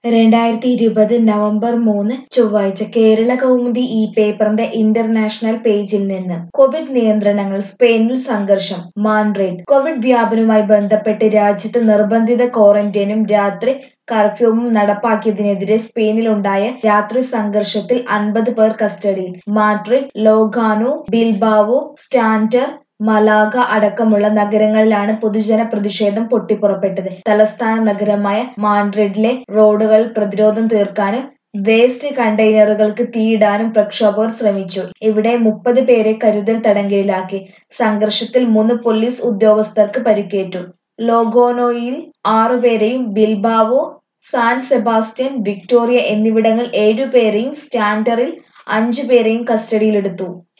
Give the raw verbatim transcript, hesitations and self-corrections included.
രണ്ടായിരത്തി ഇരുപത് നവംബർ മൂന്ന് ചൊവ്വാഴ്ച കേരള കൗമുദി ഈ പേപ്പറിന്റെ ഇന്റർനാഷണൽ പേജിൽ നിന്ന് കോവിഡ് നിയന്ത്രണങ്ങൾ സ്പെയിനിൽ സംഘർഷം മാൻഡ്രിഡ് കോവിഡ് വ്യാപനവുമായി ബന്ധപ്പെട്ട് രാജ്യത്ത് നിർബന്ധിത ക്വാറന്റൈനും രാത്രി കർഫ്യൂവും നടപ്പാക്കിയതിനെതിരെ സ്പെയിനിലുണ്ടായ രാത്രി സംഘർഷത്തിൽ അൻപത് പേർ കസ്റ്റഡിയിൽ. മാഡ്രിഡ്, ലോഗാനോ, ബിൽബാവോ, സാന്റർ മലാഗ അടക്കമുള്ള നഗരങ്ങളിലാണ് പൊതുജന പ്രതിഷേധം പൊട്ടിപ്പുറപ്പെട്ടത്. തലസ്ഥാന നഗരമായ മാഡ്രിഡിലെ റോഡുകളിൽ പ്രതിരോധം തീർക്കാനും വേസ്റ്റ് കണ്ടെയ്നറുകൾക്ക് തീയിടാനും പ്രക്ഷോഭകർ ശ്രമിച്ചു. ഇവിടെ മുപ്പത് പേരെ കരുതൽ തടങ്കലിലാക്കി. സംഘർഷത്തിൽ മൂന്ന് പോലീസ് ഉദ്യോഗസ്ഥർക്ക് പരിക്കേറ്റു. ലോഗാനോയിൽ ആറുപേരെയും ബിൽബാവോ, സാൻ സെബാസ്റ്റ്യൻ, വിക്ടോറിയ എന്നിവിടങ്ങളിൽ ഏഴുപേരെയും സാന്ററിൽ അഞ്ചുപേരെയും കസ്റ്റഡിയിലെടുത്തു.